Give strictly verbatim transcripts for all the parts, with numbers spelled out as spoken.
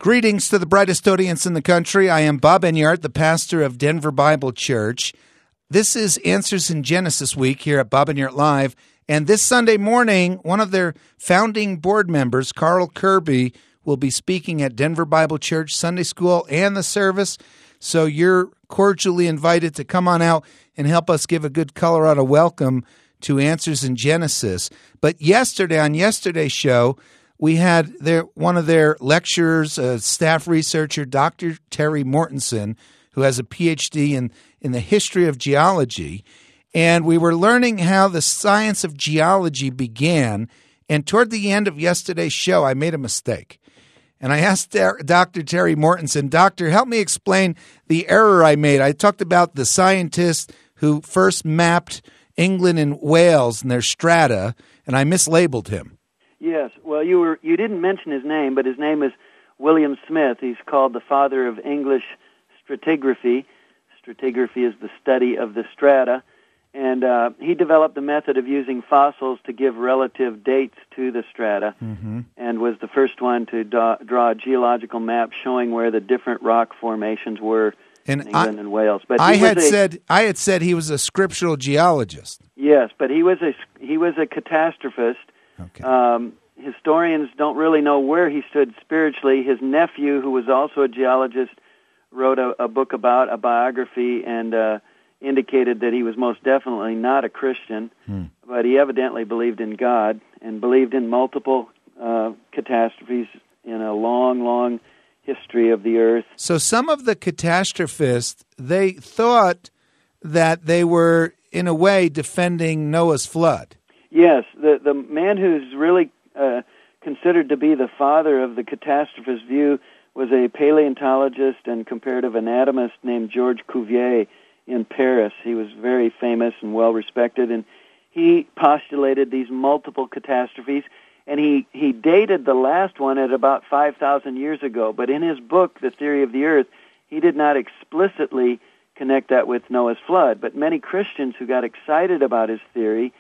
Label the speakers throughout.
Speaker 1: Greetings to the brightest audience in the country. I am Bob Enyart, the pastor of Denver Bible Church. This is Answers in Genesis Week here at Bob Enyart Live. And this Sunday morning, one of their founding board members, Carl Kirby, will be speaking at Denver Bible Church Sunday School and the service. So you're cordially invited to come on out and help us give a good Colorado welcome to Answers in Genesis. But yesterday, on yesterday's show, we had their one of their lecturers, a staff researcher, Doctor Terry Mortensen, who has a P H D in, in the history of geology. And we were learning how the science of geology began. And toward the end of yesterday's show, I made a mistake. And I asked Doctor Terry Mortensen, Doctor, help me explain the error I made. I talked about the scientist who first mapped England and Wales and their strata, and I mislabeled him.
Speaker 2: Yes, well, you were you didn't mention his name, but his name is William Smith. He's called the father of English stratigraphy. Stratigraphy is the study of the strata, and uh, he developed the method of using fossils to give relative dates to the strata, mm-hmm. and was the first one to draw, draw a geological map showing where the different rock formations were in England I, and Wales. But
Speaker 1: I had
Speaker 2: a,
Speaker 1: said I had said he was a scriptural geologist.
Speaker 2: Yes, but he was a he was a catastrophist.
Speaker 1: Okay.
Speaker 2: Um, historians don't really know where he stood spiritually. His nephew, who was also a geologist, wrote a, a book about a biography and uh, indicated that he was most definitely not a Christian, hmm. but he evidently believed in God and believed in multiple uh, catastrophes in a long, long history of the earth.
Speaker 1: So some of the catastrophists, they thought that they were, in a way, defending Noah's flood.
Speaker 2: Yes, the the man who's really uh, considered to be the father of the catastrophist view was a paleontologist and comparative anatomist named Georges Cuvier in Paris. He was very famous and well-respected, and he postulated these multiple catastrophes, and he, he dated the last one at about five thousand years ago. But in his book, The Theory of the Earth, he did not explicitly connect that with Noah's flood. But many Christians who got excited about his theory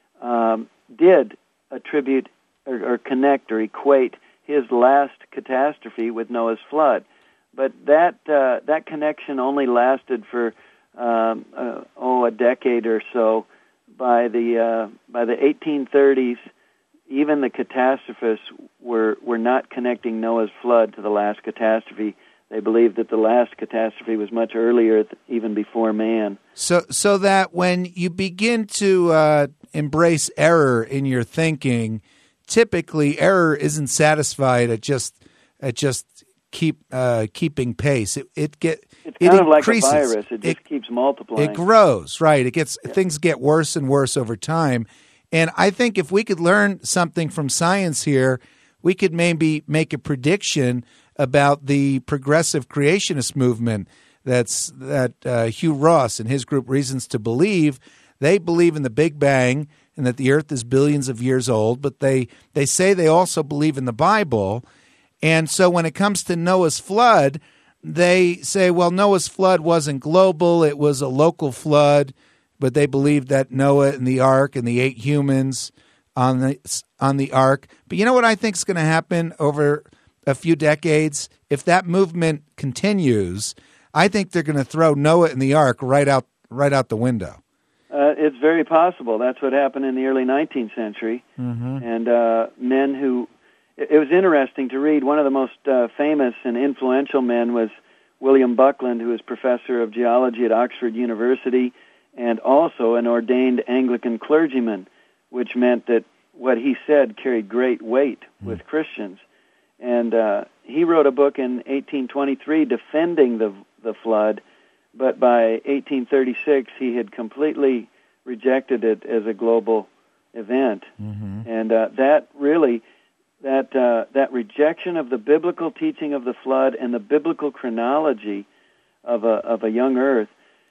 Speaker 2: Um, did attribute or, or connect or equate his last catastrophe with Noah's flood, but that uh, that connection only lasted for um, uh, oh a decade or so. By the uh, by the eighteen thirties, even the catastrophists were were not connecting Noah's flood to the last catastrophe. They believed that the last catastrophe was much earlier, even before man.
Speaker 1: So, so that when you begin to uh, embrace error in your thinking, typically error isn't satisfied at just at just keep uh, keeping pace. It it get
Speaker 2: it's
Speaker 1: it
Speaker 2: kind of
Speaker 1: increases.
Speaker 2: Like a virus. It just
Speaker 1: it,
Speaker 2: keeps multiplying.
Speaker 1: It grows, right? It gets
Speaker 2: yeah.
Speaker 1: things get worse and worse over time. And I think if we could learn something from science here, we could maybe make a prediction about the progressive creationist movement that's that uh, Hugh Ross and his group Reasons to Believe. They believe in the Big Bang and that the earth is billions of years old, but they, they say they also believe in the Bible. And so when it comes to Noah's flood, they say, well, Noah's flood wasn't global, it was a local flood, but they believed that Noah and the ark and the eight humans on the on the ark. But you know what I think is going to happen over a few decades? If that movement continues, I think they're going to throw Noah and the ark right out right out the window.
Speaker 2: Uh, it's very possible. That's what happened in the early nineteenth century. Mm-hmm. And uh, men who... It, it was interesting to read. One of the most uh, famous and influential men was William Buckland, who was professor of geology at Oxford University and also an ordained Anglican clergyman, which meant that what he said carried great weight mm-hmm. with Christians. And uh, he wrote a book in eighteen twenty-three defending the the flood, but by eighteen thirty-six he had completely rejected it as a global event. Mm-hmm. And uh, that really, that uh, that rejection of the biblical teaching of the flood and the biblical chronology of a of a young Earth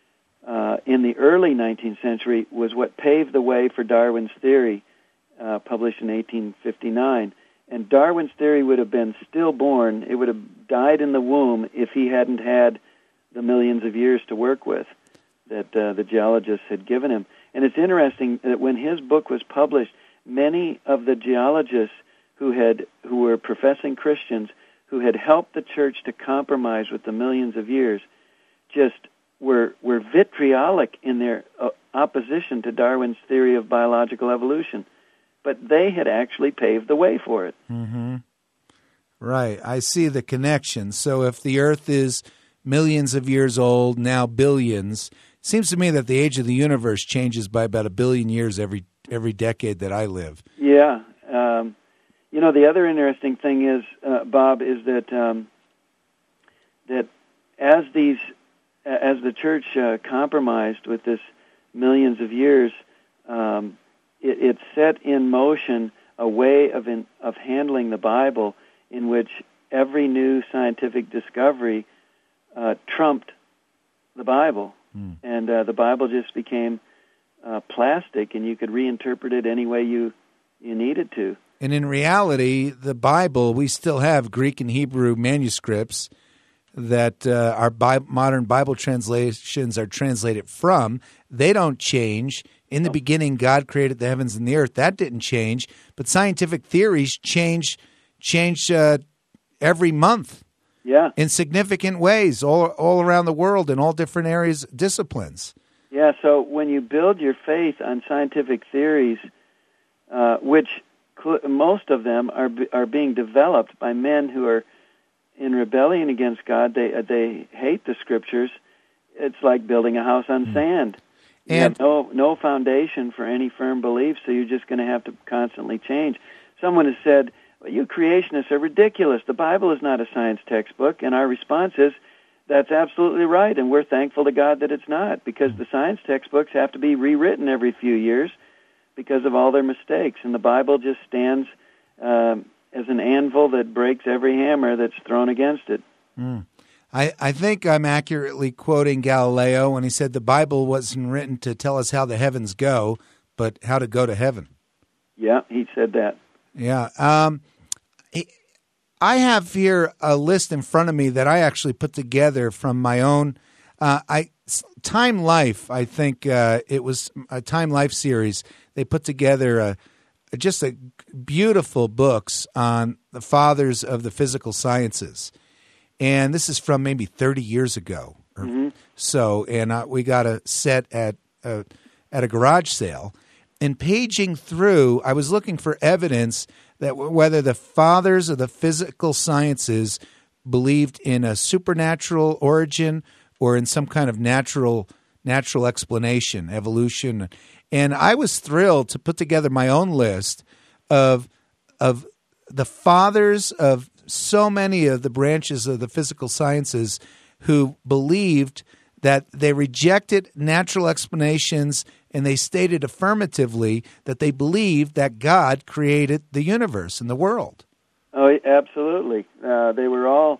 Speaker 2: uh, in the early nineteenth century was what paved the way for Darwin's theory, uh, published in eighteen fifty-nine. And Darwin's theory would have been stillborn. It would have died in the womb if he hadn't had the millions of years to work with that uh, the geologists had given him. And it's interesting that when his book was published, many of the geologists who had who were professing Christians who had helped the church to compromise with the millions of years, just were were vitriolic in their uh, opposition to Darwin's theory of biological evolution. But they had actually paved the way for it.
Speaker 1: Mm-hmm. Right. I see the connection. So if the Earth is millions of years old, now billions, it seems to me that the age of the universe changes by about a billion years every every decade that I live.
Speaker 2: Yeah. Um, you know, the other interesting thing is, uh, Bob, is that um, that as these as the church uh, compromised with this millions of years, um, it, it set in motion a way of in, of handling the Bible in which every new scientific discovery uh, trumped the Bible. Mm. And uh, the Bible just became uh, plastic, and you could reinterpret it any way you, you needed to.
Speaker 1: And in reality, the Bible, we still have Greek and Hebrew manuscripts that uh, our Bi- modern Bible translations are translated from. They don't change. In the beginning, God created the heavens and the earth. That didn't change. But scientific theories change change uh, every month.
Speaker 2: Yeah.
Speaker 1: In significant ways, all all around the world, in all different areas, disciplines.
Speaker 2: Yeah. So when you build your faith on scientific theories, uh, which cl- most of them are are being developed by men who are in rebellion against God, they uh, they hate the Scriptures. It's like building a house on mm. sand. You
Speaker 1: and
Speaker 2: have no no foundation for any firm belief, so you're just going to have to constantly change. Someone has said, well, you creationists are ridiculous. The Bible is not a science textbook, and our response is, that's absolutely right, and we're thankful to God that it's not, because the science textbooks have to be rewritten every few years because of all their mistakes, and the Bible just stands um, as an anvil that breaks every hammer that's thrown against it.
Speaker 1: Mm. I, I think I'm accurately quoting Galileo when he said the Bible wasn't written to tell us how the heavens go, but how to go to heaven.
Speaker 2: Yeah, he said that.
Speaker 1: Yeah. Um, I have here a list in front of me that I actually put together from my own uh, I Time Life. I think uh, it was a Time Life series. They put together a, a, just a beautiful books on the fathers of the physical sciences. And this is from maybe thirty years ago or mm-hmm. so, and uh, we got a set at uh, at a garage sale. And paging through, I was looking for evidence that w- whether the fathers of the physical sciences believed in a supernatural origin or in some kind of natural natural explanation, evolution. And I was thrilled to put together my own list of of the fathers of so many of the branches of the physical sciences who believed that they rejected natural explanations, and they stated affirmatively that they believed that God created the universe and the world.
Speaker 2: Oh, absolutely. Uh, they were all,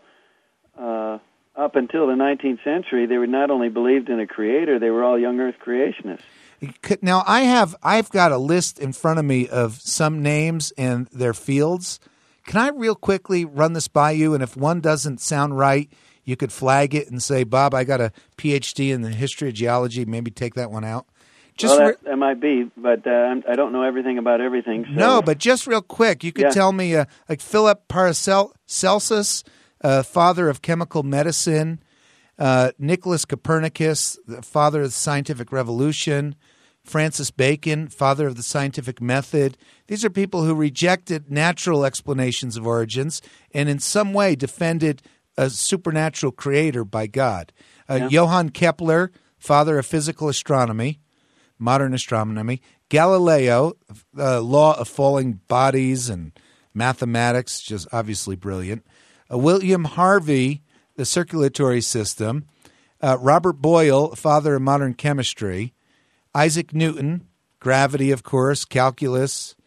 Speaker 2: uh, up until the nineteenth century, they were not only believed in a creator, they were all young earth creationists.
Speaker 1: Now, I have, I've got a list in front of me of some names and their fields. Can I real quickly run this by you? And if one doesn't sound right, you could flag it and say, Bob, I got a P H D in the history of geology. Maybe take that one out.
Speaker 2: Just well, that, re- that might be, but uh, I don't know everything about everything. So.
Speaker 1: No, but just real quick, you could yeah. tell me, uh, like Philip Paracelsus, uh, father of chemical medicine, uh, Nicholas Copernicus, the father of the scientific revolution, Francis Bacon, father of the scientific method. These are people who rejected natural explanations of origins and in some way defended a supernatural creator by God. Uh, yeah. Johann Kepler, father of physical astronomy, modern astronomy. Galileo, uh, law of falling bodies and mathematics, just obviously brilliant. Uh, William Harvey, the circulatory system. Uh, Robert Boyle, father of modern chemistry. Isaac Newton, gravity, of course, calculus,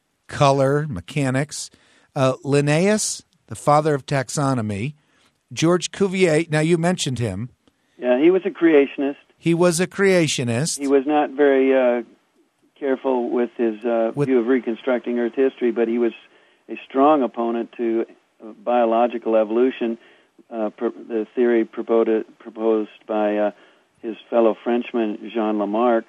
Speaker 1: color, mechanics. Uh, Linnaeus, the father of taxonomy. George Cuvier, now you mentioned him.
Speaker 2: Yeah, he was a creationist.
Speaker 1: He was a creationist.
Speaker 2: He was not very uh, careful with his uh, with, view of reconstructing Earth history, but he was a strong opponent to uh, biological evolution, uh, pro- the theory proposed, proposed by uh, his fellow Frenchman, Jean Lamarck.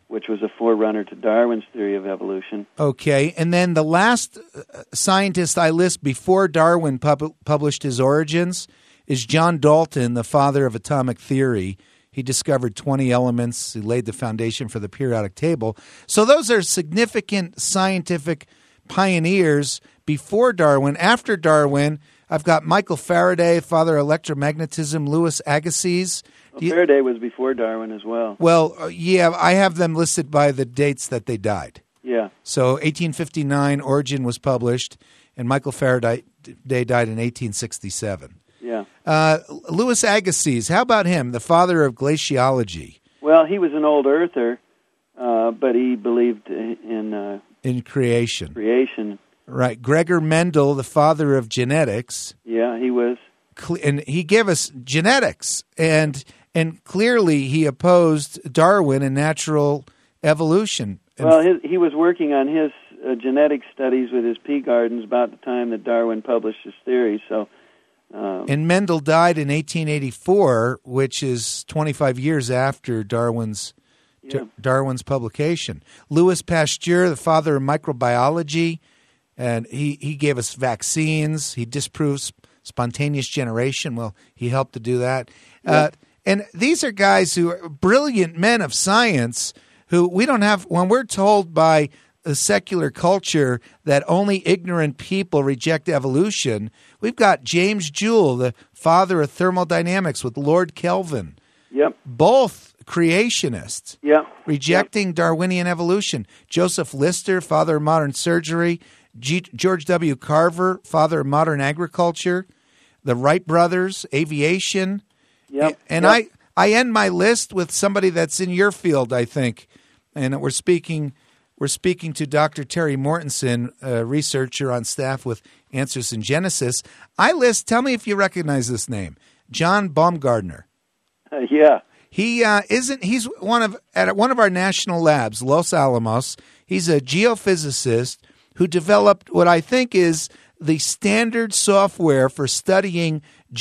Speaker 2: which was a forerunner to Darwin's theory of evolution.
Speaker 1: Okay, and then the last scientist I list before Darwin pub- published his origins is John Dalton, the father of atomic theory. He discovered twenty elements. He laid the foundation for the periodic table. So those are significant scientific pioneers before Darwin. After Darwin, I've got Michael Faraday, father of electromagnetism, Louis Agassiz.
Speaker 2: Well, Faraday was before Darwin as well.
Speaker 1: Well, uh, yeah, I have them listed by the dates that they died.
Speaker 2: Yeah.
Speaker 1: So eighteen fifty-nine, Origin was published, and Michael Faraday died in eighteen sixty-seven.
Speaker 2: Yeah.
Speaker 1: Uh, Louis Agassiz, how about him, the father of glaciology?
Speaker 2: Well, he was an old earther, uh, but he believed in uh,
Speaker 1: in creation.
Speaker 2: Creation.
Speaker 1: Right. Gregor Mendel, the father of genetics.
Speaker 2: Yeah, he was.
Speaker 1: And he gave us genetics, and and clearly he opposed Darwin and natural evolution. And
Speaker 2: well, his, he was working on his uh, genetic studies with his pea gardens about the time that Darwin published his theory. So, um,
Speaker 1: and Mendel died in eighteen eighty-four, which is twenty-five years after Darwin's
Speaker 2: yeah.
Speaker 1: Darwin's publication. Louis Pasteur, the father of microbiology, and he, he gave us vaccines. He disproved spontaneous generation. Well, he helped to do that.
Speaker 2: Yeah.
Speaker 1: Uh, and these are guys who are brilliant men of science who we don't have, when we're told by the secular culture that only ignorant people reject evolution, we've got James Joule, the father of thermodynamics with Lord Kelvin.
Speaker 2: Yep.
Speaker 1: Both creationists.
Speaker 2: Yep.
Speaker 1: Rejecting
Speaker 2: yep.
Speaker 1: Darwinian evolution. Joseph Lister, father of modern surgery. G- George W. Carver, father of modern agriculture. The Wright brothers, aviation.
Speaker 2: Yep.
Speaker 1: And
Speaker 2: yep.
Speaker 1: I, I end my list with somebody that's in your field, I think. And we're speaking we're speaking to Doctor Terry Mortensen, a researcher on staff with Answers in Genesis. I list, tell me if you recognize this name, John Baumgartner.
Speaker 2: Uh, yeah.
Speaker 1: He uh, isn't. He's one of at one of our national labs, Los Alamos. He's a geophysicist who developed what I think is the standard software for studying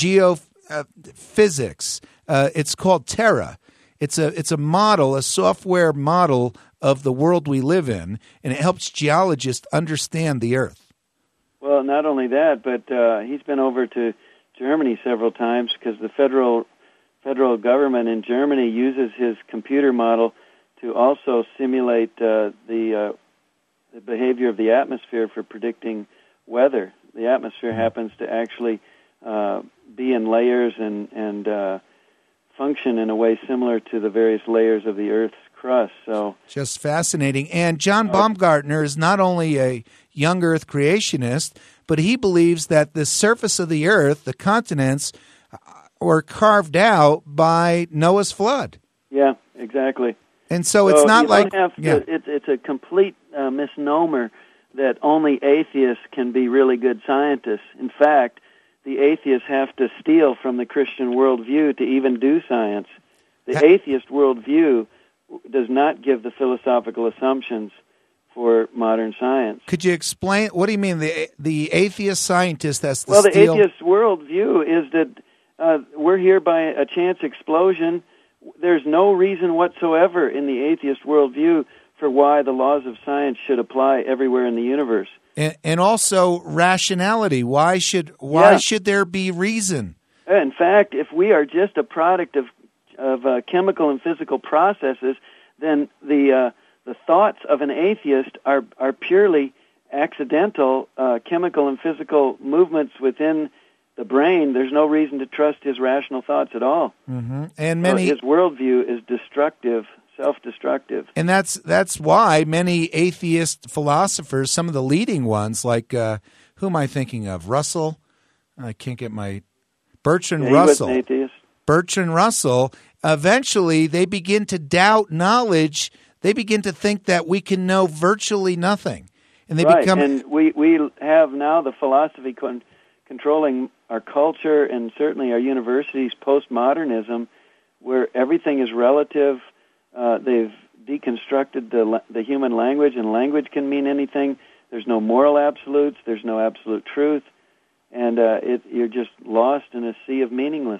Speaker 1: geophysics. Uh, it's called Terra. It's a it's a model, a software model of the world we live in, and it helps geologists understand the Earth.
Speaker 2: Well, not only that, but uh, he's been over to Germany several times because the federal federal government in Germany uses his computer model to also simulate uh, the, uh, the behavior of the atmosphere for predicting weather. The atmosphere mm-hmm. happens to actually uh, be in layers and and uh, function in a way similar to the various layers of the Earth's crust. So
Speaker 1: just fascinating. And John Baumgartner is not only a young Earth creationist, but he believes that the surface of the Earth, the continents, were carved out by Noah's flood.
Speaker 2: Yeah, exactly.
Speaker 1: And so,
Speaker 2: so
Speaker 1: it's not
Speaker 2: you
Speaker 1: like
Speaker 2: don't have to,
Speaker 1: yeah.
Speaker 2: it's it's a complete uh, misnomer that only atheists can be really good scientists. In fact, the atheists have to steal from the Christian worldview to even do science. The
Speaker 1: that,
Speaker 2: atheist worldview does not give the philosophical assumptions for modern science.
Speaker 1: Could you explain, what do you mean, the the atheist scientist has to
Speaker 2: well,
Speaker 1: steal?
Speaker 2: Well, the atheist worldview is that uh, we're here by a chance explosion. There's no reason whatsoever in the atheist worldview for why the laws of science should apply everywhere in the universe.
Speaker 1: And, and also rationality. Why should why
Speaker 2: yeah.
Speaker 1: should there be reason?
Speaker 2: In fact, if we are just a product of of uh, chemical and physical processes, then the uh, the thoughts of an atheist are are purely accidental uh, chemical and physical movements within the brain. There's no reason to trust his rational thoughts at all.
Speaker 1: Mm-hmm. And many
Speaker 2: so his worldview is destructive, self-destructive.
Speaker 1: And that's that's why many atheist philosophers, some of the leading ones, like uh, who am I thinking of? Russell? I can't get my Bertrand
Speaker 2: yeah,
Speaker 1: Russell.
Speaker 2: He was an atheist.
Speaker 1: Bertrand Russell. Eventually, they begin to doubt knowledge. They begin to think that we can know virtually nothing, and they
Speaker 2: right.
Speaker 1: become.
Speaker 2: And we we have now the philosophy con- controlling our culture and certainly our universities, postmodernism, where everything is relative. Uh, they've deconstructed the the human language, and language can mean anything. There's no moral absolutes. There's no absolute truth, and uh, it, you're just lost in a sea of meaninglessness.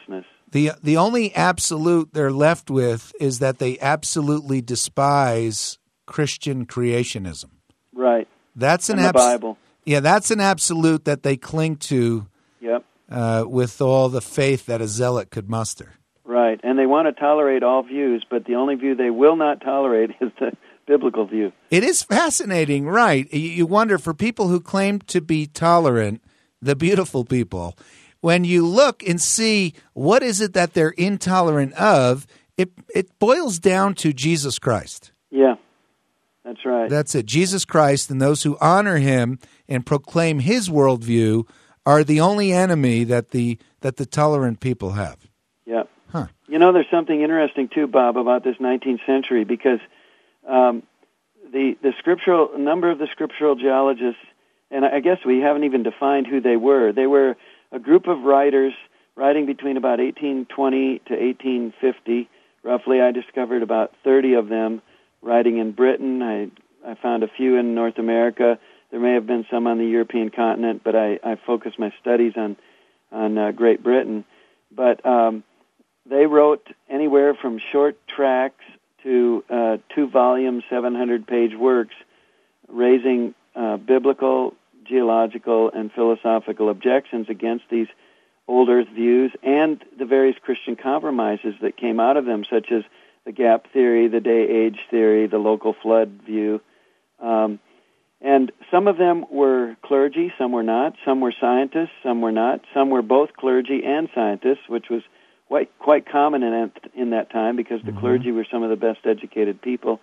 Speaker 1: The the only absolute they're left with is that they absolutely despise Christian creationism.
Speaker 2: Right.
Speaker 1: That's an
Speaker 2: in the
Speaker 1: abs-
Speaker 2: Bible.
Speaker 1: Yeah, that's an absolute that they cling to.
Speaker 2: Yep.
Speaker 1: Uh, with all the faith that a zealot could muster.
Speaker 2: Right, and they want to tolerate all views, but the only view they will not tolerate is the biblical view.
Speaker 1: It is fascinating, right? You wonder, for people who claim to be tolerant, the beautiful people, when you look and see what is it that they're intolerant of, it it boils down to Jesus Christ.
Speaker 2: Yeah, that's right.
Speaker 1: That's it. Jesus Christ and those who honor him and proclaim his worldview are the only enemy that the that the tolerant people have.
Speaker 2: Yeah.
Speaker 1: Huh.
Speaker 2: You know, there's something interesting, too, Bob, about this nineteenth century, because um, the the scriptural a number of the scriptural geologists, and I guess we haven't even defined who they were. They were a group of writers writing between about eighteen twenty to eighteen fifty, roughly. I discovered about thirty of them writing in Britain. I, I found a few in North America. There may have been some on the European continent, but I, I focused my studies on on uh, Great Britain. But um, they wrote anywhere from short tracts to uh, two-volume, seven hundred page works, raising uh, biblical, geological, and philosophical objections against these old Earth views and the various Christian compromises that came out of them, such as the gap theory, the day-age theory, the local flood view. Um, And some of them were clergy, some were not. Some were scientists, some were not. Some were both clergy and scientists, which was quite quite common in that, in that time because the mm-hmm. clergy were some of the best educated people.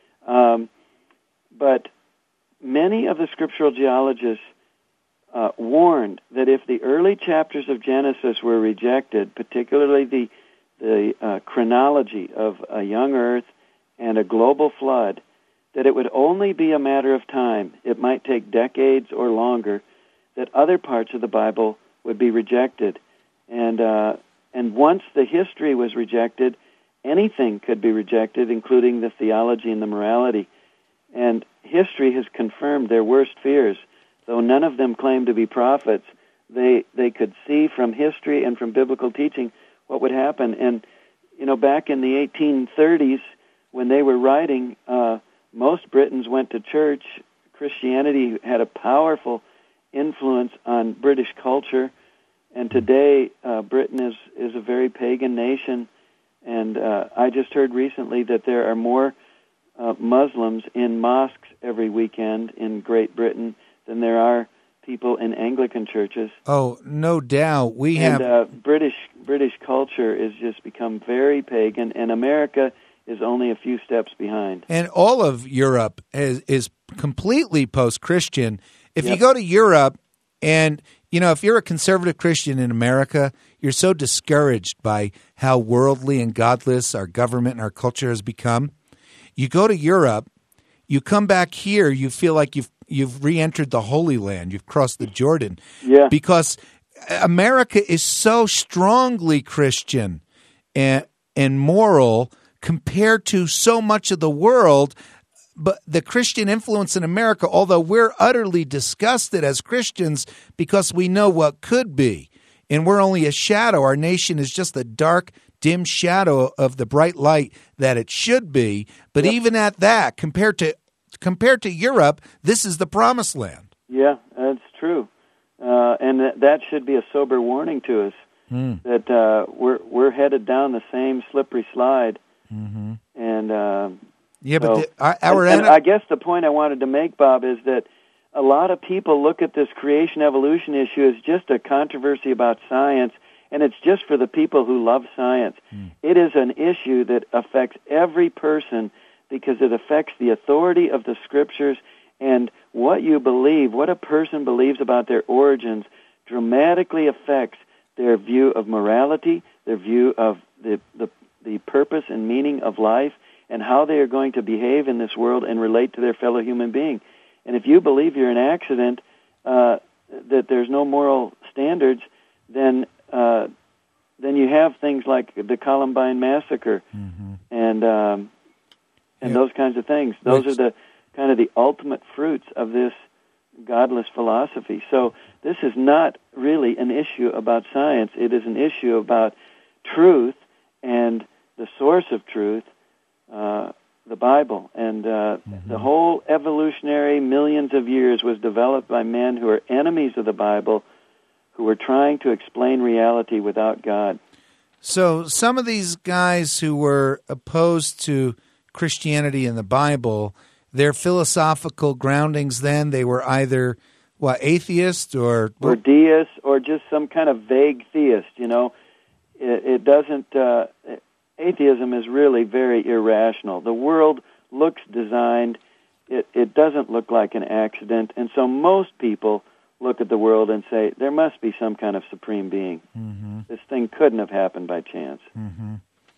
Speaker 2: Um, but many of the scriptural geologists uh, warned that if the early chapters of Genesis were rejected, particularly the the uh, chronology of a young earth and a global flood, that it would only be a matter of time, it might take decades or longer, that other parts of the Bible would be rejected. And uh, and once the history was rejected, anything could be rejected, including the theology and the morality. And history has confirmed their worst fears. Though none of them claimed to be prophets, they they could see from history and from biblical teaching what would happen. And, you know, back in the eighteen thirties, when they were writing, uh, most Britons went to church. Christianity had a powerful influence on British culture, and today uh, Britain is, is a very pagan nation. And uh, I just heard recently that there are more uh, Muslims in mosques every weekend in Great Britain than there are people in Anglican churches.
Speaker 1: Oh, no doubt. We
Speaker 2: and,
Speaker 1: have
Speaker 2: uh, British British culture has just become very pagan, and America is only a few steps behind.
Speaker 1: And all of Europe is, is completely post-Christian. If
Speaker 2: Yep.
Speaker 1: you go to Europe and, you know, if you're a conservative Christian in America, you're so discouraged by how worldly and godless our government and our culture has become. You go to Europe, you come back here, you feel like you've you've re-entered the Holy Land. You've crossed the Jordan.
Speaker 2: Yeah.
Speaker 1: Because America is so strongly Christian and, and moral compared to so much of the world. But the Christian influence in America, although we're utterly disgusted as Christians because we know what could be, and we're only a shadow, our nation is just a dark, dim shadow of the bright light that it should be. But
Speaker 2: Yep.
Speaker 1: even at that, compared to compared to Europe, this is the promised land.
Speaker 2: Yeah, that's true. Uh, and that, that should be a sober warning to us
Speaker 1: Mm.
Speaker 2: that uh, we're we're headed down the same slippery slide.
Speaker 1: Mm-hmm.
Speaker 2: And uh,
Speaker 1: Yeah,
Speaker 2: so,
Speaker 1: but the, our, our
Speaker 2: and, and
Speaker 1: en-
Speaker 2: I guess the point I wanted to make, Bob, is that a lot of people look at this creation evolution issue as just a controversy about science, and it's just for the people who love science. Mm. It is an issue that affects every person because it affects the authority of the Scriptures, and what you believe, what a person believes about their origins, dramatically affects their view of morality, their view of the, the, the purpose and meaning of life, and how they are going to behave in this world and relate to their fellow human being. And if you believe you're an accident, uh, that there's no moral standards, then uh, then you have things like the Columbine massacre, mm-hmm. and um, and
Speaker 1: yeah.
Speaker 2: those kinds of things. Those
Speaker 1: Which...
Speaker 2: are the kind of the ultimate fruits of this godless philosophy. So this is not really an issue about science. It is an issue about truth and the source of truth, uh, the Bible. And uh, mm-hmm. the whole evolutionary millions of years was developed by men who are enemies of the Bible, who were trying to explain reality without God.
Speaker 1: So some of these guys who were opposed to Christianity and the Bible, their philosophical groundings then, they were either, what, atheists or...
Speaker 2: Or deists or just some kind of vague theist, you know. It, it doesn't... Uh, atheism is really very irrational. The world looks designed. It, it doesn't look like an accident. And so most people look at the world and say, there must be some kind of supreme being. Mm-hmm. This thing couldn't have happened by chance.
Speaker 1: Mm-hmm.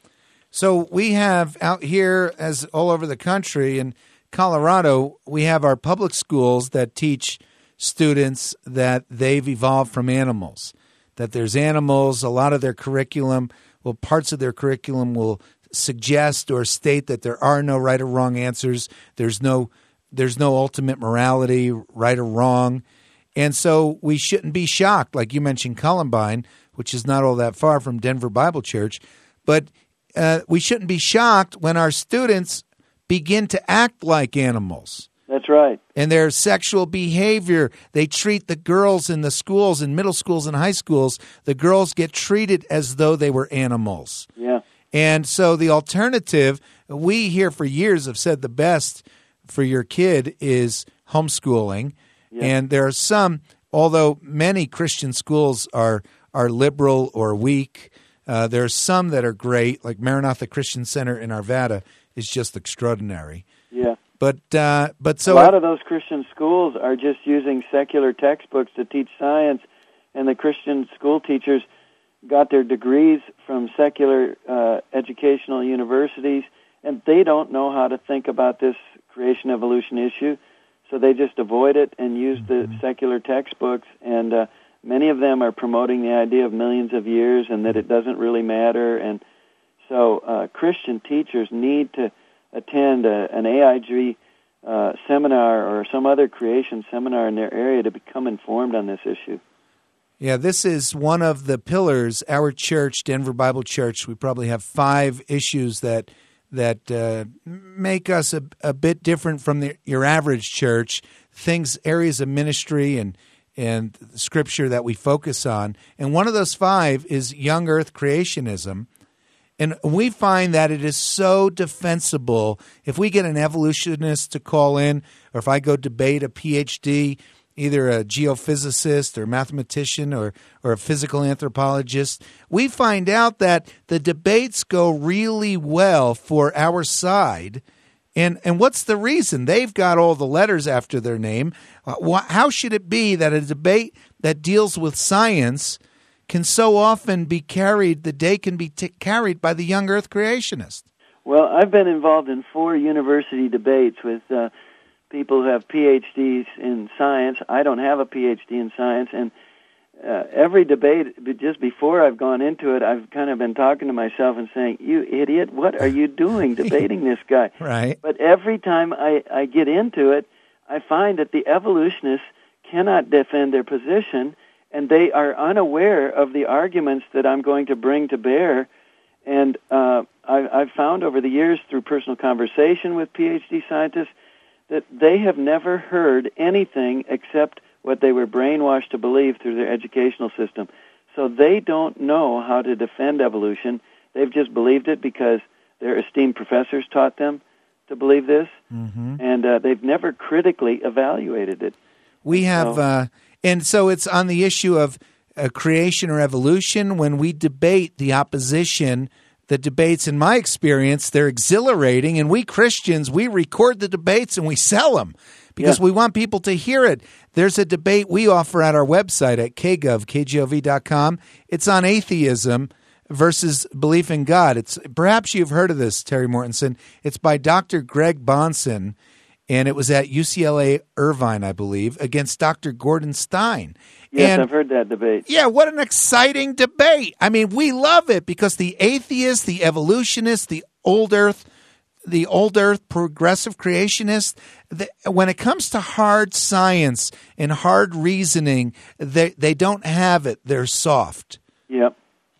Speaker 1: So we have out here, as all over the country, in Colorado, we have our public schools that teach students that they've evolved from animals, that there's animals. A lot of their curriculum, well, parts of their curriculum will suggest or state that there are no right or wrong answers. There's no, there's no ultimate morality, right or wrong. And so we shouldn't be shocked, like you mentioned Columbine, which is not all that far from Denver Bible Church, but uh, we shouldn't be shocked when our students begin to act like animals.
Speaker 2: That's right.
Speaker 1: And their sexual behavior, they treat the girls in the schools, in middle schools and high schools, the girls get treated as though they were animals.
Speaker 2: Yeah.
Speaker 1: And so the alternative, we here for years have said the best for your kid is homeschooling. Yeah. And there are some, although many Christian schools are are liberal or weak, uh, there are some that are great, like Maranatha Christian Center in Arvada is just extraordinary.
Speaker 2: Yeah.
Speaker 1: But uh, but so
Speaker 2: a lot of those Christian schools are just using secular textbooks to teach science, and the Christian school teachers got their degrees from secular uh, educational universities, and they don't know how to think about this creation evolution issue. So they just avoid it and use the mm-hmm. secular textbooks, and uh, many of them are promoting the idea of millions of years and that it doesn't really matter. And so uh, Christian teachers need to attend a, an A I G uh, seminar or some other creation seminar in their area to become informed on this issue.
Speaker 1: Yeah, this is one of the pillars. Our church, Denver Bible Church, we probably have five issues that that uh, make us a, a bit different from the, your average church, things, areas of ministry and and scripture that we focus on. And one of those five is young earth creationism. And we find that it is so defensible. If we get an evolutionist to call in, or if I go debate a P H D, either a geophysicist or mathematician or, or a physical anthropologist, we find out that the debates go really well for our side. And and what's the reason? They've got all the letters after their name. Uh, how should it be that a debate that deals with science can so often be carried, the day can be t- carried by the young earth creationist?
Speaker 2: Well, I've been involved in four university debates with uh, people who have P H Ds in science. I don't have a P H D in science, and uh, every debate, just before I've gone into it, I've kind of been talking to myself and saying, you idiot, what are you doing debating this guy?
Speaker 1: Right.
Speaker 2: But every time I, I get into it, I find that the evolutionists cannot defend their position, and they are unaware of the arguments that I'm going to bring to bear. And uh, I, I've found over the years through personal conversation with P H D scientists that they have never heard anything except what they were brainwashed to believe through their educational system. So they don't know how to defend evolution. They've just believed it because their esteemed professors taught them to believe this, mm-hmm. and uh, they've never critically evaluated it.
Speaker 1: We have...
Speaker 2: So,
Speaker 1: uh... And so it's on the issue of uh, creation or evolution. When we debate the opposition, the debates, in my experience, they're exhilarating. And we Christians, we record the debates and we sell them because yeah. we want people to hear it. There's a debate we offer at our website at k gov, k g o v dot com. It's on atheism versus belief in God. It's perhaps you've heard of this, Terry Mortensen. It's by Doctor Greg Bonson. And it was at U C L A Irvine, I believe, against Doctor Gordon Stein.
Speaker 2: Yes,
Speaker 1: and,
Speaker 2: I've heard that debate.
Speaker 1: Yeah, what an exciting debate. I mean, we love it because the atheist, the evolutionist, the old earth, the old earth progressive creationist, the, when it comes to hard science and hard reasoning, they, they don't have it. They're soft.
Speaker 2: Yep.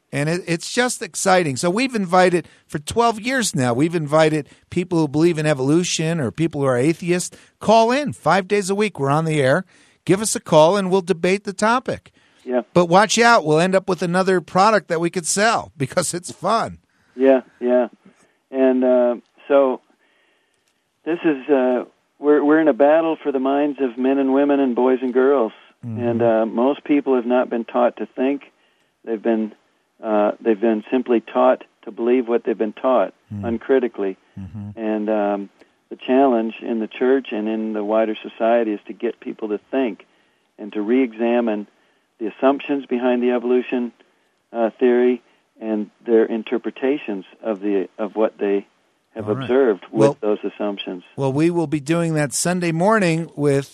Speaker 1: And it, it's just exciting. So we've invited, for twelve years now, we've invited people who believe in evolution or people who are atheists. Call in five days a week. We're on the air. Give us a call, and we'll debate the topic.
Speaker 2: Yeah.
Speaker 1: But watch out. We'll end up with another product that we could sell because it's fun.
Speaker 2: Yeah, yeah. And uh, so this is, uh, we're, we're in a battle for the minds of men and women and boys and girls. Mm-hmm. And uh, most people have not been taught to think. They've been uh, they've been simply taught to believe what they've been taught mm-hmm. uncritically. Mm-hmm. And um, the challenge in the church and in the wider society is to get people to think and to re-examine the assumptions behind the evolution uh, theory and their interpretations of the of what they have
Speaker 1: All right.
Speaker 2: observed with
Speaker 1: well,
Speaker 2: those assumptions.
Speaker 1: Well, we will be doing that Sunday morning with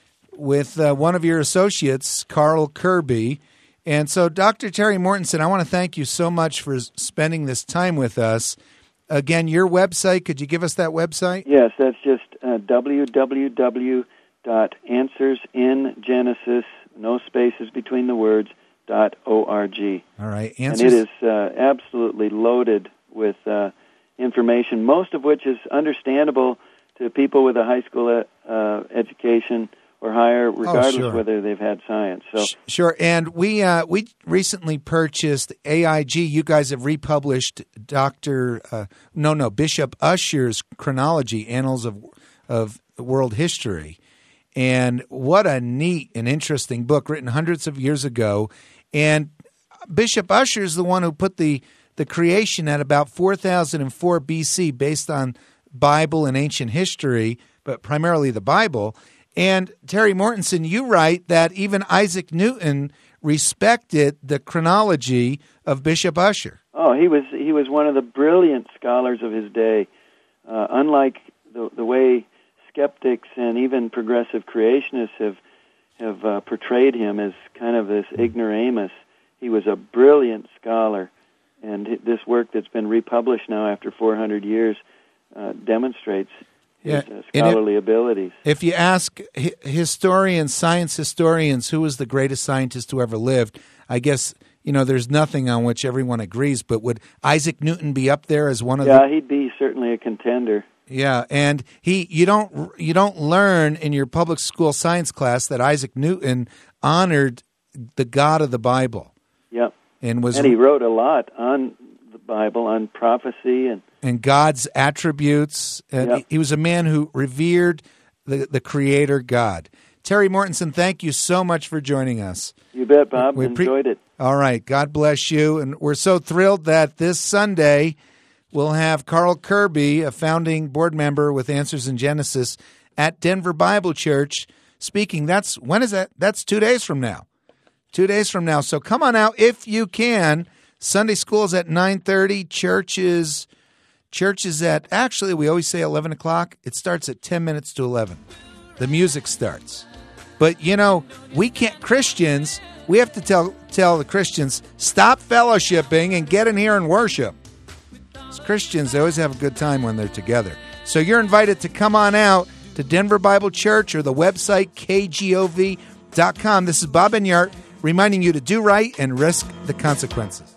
Speaker 1: with uh, one of your associates, Carl Kirby. And so, Doctor Terry Mortensen, I want to thank you so much for spending this time with us. Again, your website, could you give us that website?
Speaker 2: Yes, that's just uh, w w w dot answers in genesis, no spaces between the words, dot org.
Speaker 1: All right.
Speaker 2: Answers. And it is uh, absolutely loaded with uh, information, most of which is understandable to people with a high school uh, education or higher, regardless
Speaker 1: oh, sure.
Speaker 2: whether they've had science. So
Speaker 1: sure, and we uh, we recently purchased A I G. You guys have republished Doctor Uh, no no Bishop Ussher's Chronology, Annals of of World History, and what a neat and interesting book written hundreds of years ago. And Bishop Ussher is the one who put the the creation at about four thousand four B C, based on Bible and ancient history, but primarily the Bible. And Terry Mortensen, you write that even Isaac Newton respected the chronology of Bishop Ussher.
Speaker 2: Oh, he was he was one of the brilliant scholars of his day. Uh, unlike the the way skeptics and even progressive creationists have have uh, portrayed him as kind of this ignoramus, he was a brilliant scholar, and this work that's been republished now after four hundred years uh, demonstrates
Speaker 1: Yeah.
Speaker 2: his uh, scholarly
Speaker 1: if,
Speaker 2: abilities.
Speaker 1: If you ask hi- historians, science historians, who was the greatest scientist who ever lived, I guess, you know, there's nothing on which everyone agrees, but would Isaac Newton be up there as one of
Speaker 2: yeah,
Speaker 1: the...
Speaker 2: Yeah, he'd be certainly a contender.
Speaker 1: Yeah, and he you don't you don't learn in your public school science class that Isaac Newton honored the God of the Bible.
Speaker 2: Yep.
Speaker 1: And was
Speaker 2: and he wrote a lot on the Bible, on prophecy and
Speaker 1: and God's attributes. And
Speaker 2: yep.
Speaker 1: he was a man who revered the, the Creator God. Terry Mortensen, thank you so much for joining us.
Speaker 2: You bet, Bob.
Speaker 1: We
Speaker 2: enjoyed
Speaker 1: pre-
Speaker 2: it.
Speaker 1: All right. God bless you. And we're so thrilled that this Sunday we'll have Carl Kirby, a founding board member with Answers in Genesis, at Denver Bible Church speaking. That's when is that? That's two days from now. Two days from now. So come on out if you can. Sunday school is at nine thirty. Church is... Church is at, actually, we always say eleven o'clock. It starts at ten minutes to eleven. The music starts. But, you know, we can't, Christians, we have to tell tell the Christians, stop fellowshipping and get in here and worship. As Christians, they always have a good time when they're together. So you're invited to come on out to Denver Bible Church or the website k g o v dot com. This is Bob Enyart reminding you to do right and risk the consequences.